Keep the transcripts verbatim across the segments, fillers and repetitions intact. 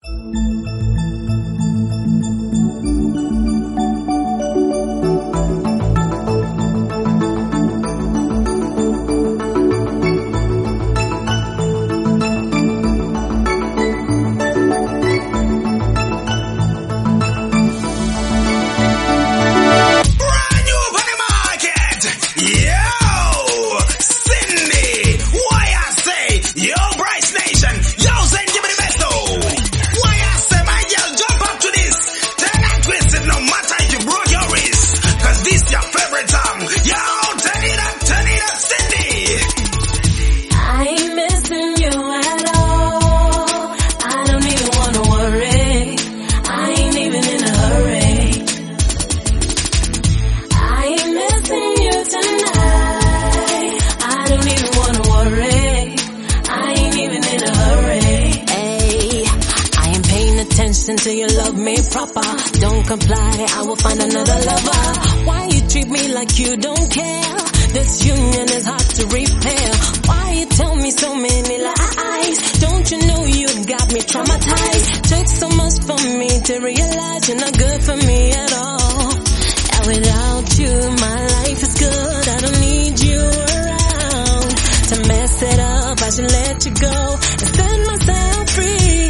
Until you love me proper, don't comply, I will find another lover. Why you treat me like you don't care? This union is hard to repair. Why you tell me so many lies? Don't you know you got me traumatized? Took so much for me to realize you're not good for me at all. And without you, my life is good. I don't need you around to mess it up. I should let you go and set myself free.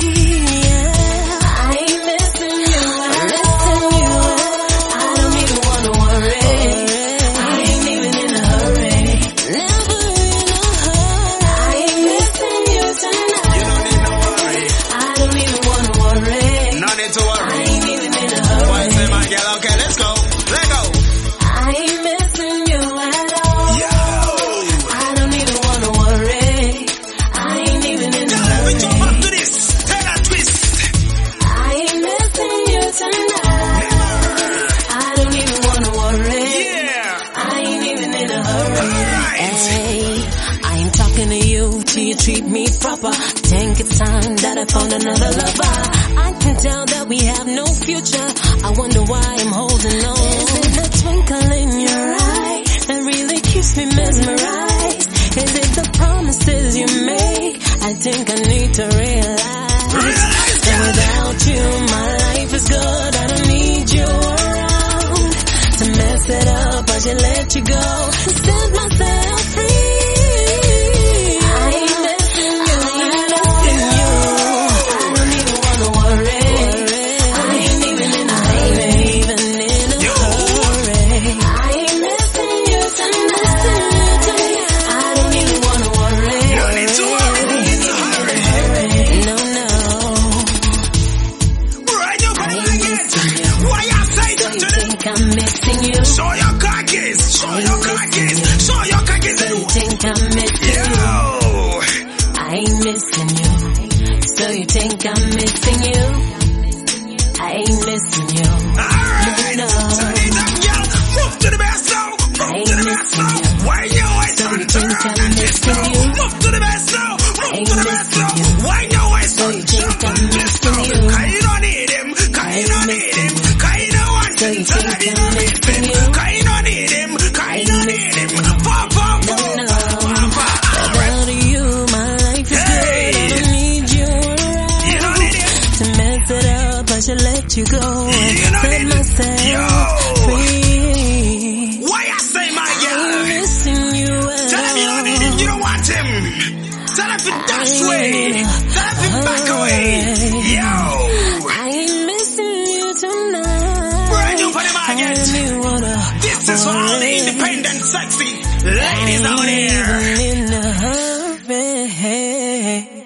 You treat me proper. Think it's time that I found another lover. I can tell that we have no future. I wonder why I'm holding on. Is it the twinkle in your eye that really keeps me mesmerized? Is it the promises you make? I think I need to realize that without you my life is good. I don't need you around to mess it up. I should let you go and set myself free. I'm missing you. Show your cookies. Show your cookies. Show your cookies. So you think I'm missing Yo. you? I ain't missing you. So you think I'm missing you? I ain't missing you. Alright. No, Turn it up, yo. Move to the best now. Move to the best now. Why you always so on you the think turn I'm this missing now? you? Move to the best now. Move to the best now. Why you always So on you the think turn I'm this missing now? you? Cause you don't need him. Cause you don't need him. Cause you don't want So him. you Tell think him you I'm don't need missing him. you? Cause you don't need him. Cause you don't need him. Pop, pop, no, pop, no. pop, pop. Without you, my life is Hey. good. I don't need you around You don't need him. to mess it up. I should let you go and You don't set need him. myself Yo. free. Why I say my girl? I'm missing you at Tell him you don't need him, you don't want him. Tell him to dash away. Tell him to back away. Yo. I ain't missing you tonight. Brand new for the I market. really wanna This is for all the independent sexy ladies out here. in a hurry.